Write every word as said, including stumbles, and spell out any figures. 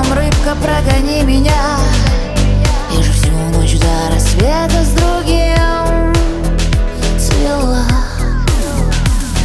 рыбка, прогони меня. Я же всю ночь до рассвета с другом